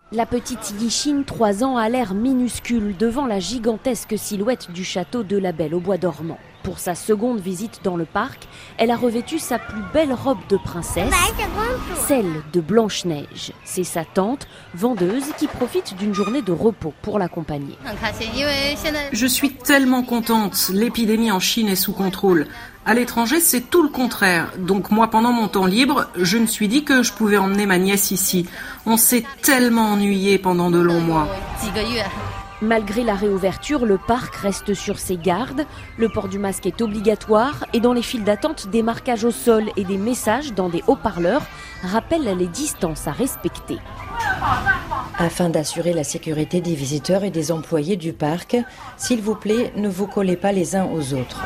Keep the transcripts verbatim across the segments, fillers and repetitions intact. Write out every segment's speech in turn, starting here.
La petite Yixin, trois ans, a l'air minuscule devant la gigantesque silhouette du château de la Belle au bois dormant. Pour sa seconde visite dans le parc, elle a revêtu sa plus belle robe de princesse, celle de Blanche-Neige. C'est sa tante, vendeuse, qui profite d'une journée de repos pour l'accompagner. Je suis tellement contente. L'épidémie en Chine est sous contrôle. À l'étranger, c'est tout le contraire. Donc moi, pendant mon temps libre, je me suis dit que je pouvais emmener ma nièce ici. On s'est tellement ennuyé pendant de longs mois. Malgré la réouverture, le parc reste sur ses gardes. Le port du masque est obligatoire et dans les files d'attente, des marquages au sol et des messages dans des haut-parleurs rappellent les distances à respecter. Afin d'assurer la sécurité des visiteurs et des employés du parc, s'il vous plaît, ne vous collez pas les uns aux autres.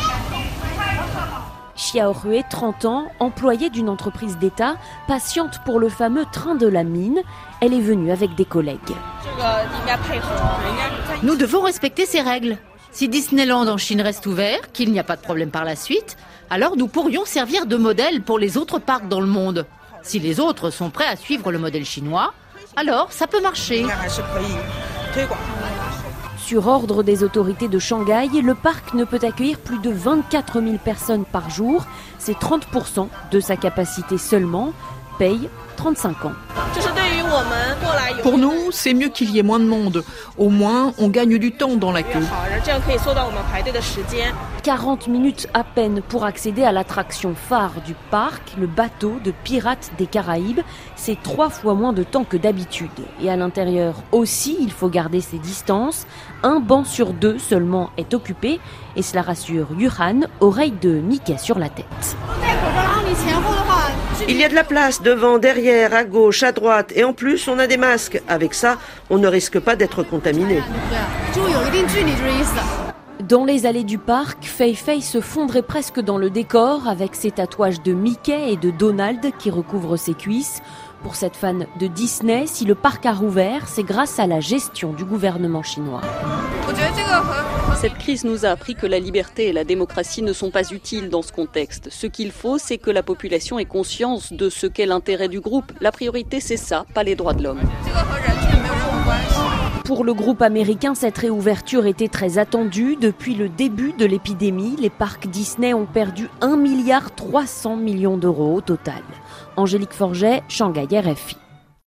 Xiao Rui, trente ans, employée d'une entreprise d'État, patiente pour le fameux train de la mine. Elle est venue avec des collègues. Nous devons respecter ces règles. Si Disneyland en Chine reste ouvert, qu'il n'y a pas de problème par la suite, alors nous pourrions servir de modèle pour les autres parcs dans le monde. Si les autres sont prêts à suivre le modèle chinois, alors ça peut marcher. Sur ordre des autorités de Shanghai, le parc ne peut accueillir plus de vingt-quatre mille personnes par jour. C'est trente pour cent de sa capacité seulement. Paye trente-cinq ans. Pour nous, c'est mieux qu'il y ait moins de monde. Au moins, on gagne du temps dans la queue. quarante minutes à peine pour accéder à l'attraction phare du parc, le bateau de Pirates des Caraïbes. C'est trois fois moins de temps que d'habitude. Et à l'intérieur aussi, il faut garder ses distances. Un banc sur deux seulement est occupé. Et cela rassure Yuhan, oreille de Mickey sur la tête. Il y a de la place devant, derrière, à gauche, à droite. Et en plus, on a des masques. Avec ça, on ne risque pas d'être contaminé. Dans les allées du parc, Fei Fei se fondrait presque dans le décor avec ses tatouages de Mickey et de Donald qui recouvrent ses cuisses. Pour cette fan de Disney, si le parc a rouvert, c'est grâce à la gestion du gouvernement chinois. Cette crise nous a appris que la liberté et la démocratie ne sont pas utiles dans ce contexte. Ce qu'il faut, c'est que la population ait conscience de ce qu'est l'intérêt du groupe. La priorité, c'est ça, pas les droits de l'homme. Pour le groupe américain, cette réouverture était très attendue. Depuis le début de l'épidémie, les parcs Disney ont perdu un milliard trois cents millions d'euros au total. Angélique Forget, Shanghai R F I.